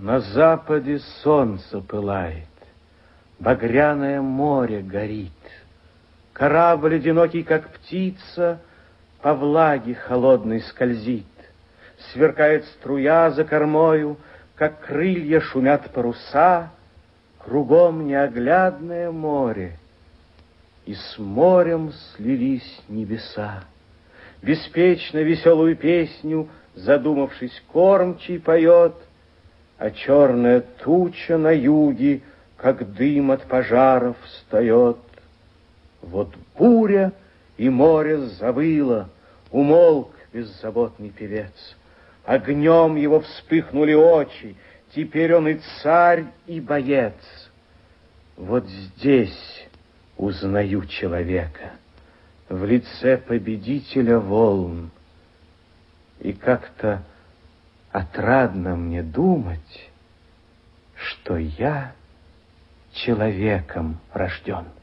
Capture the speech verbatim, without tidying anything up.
На западе солнце пылает, багряное море горит. Корабль одинокий, как птица, по влаге холодной скользит. Сверкает струя за кормою, как крылья шумят паруса. Кругом неоглядное море, и с морем слились небеса. Беспечно веселую песню, задумавшись, кормчий поет, а черная туча на юге, как дым от пожаров, встает. Вот буря, и море завыло, умолк беззаботный певец. Огнем его вспыхнули очи, теперь он и царь, и боец. Вот здесь узнаю человека, в лице победителя волн. И как-то отрадно мне думать, что я человеком рожден.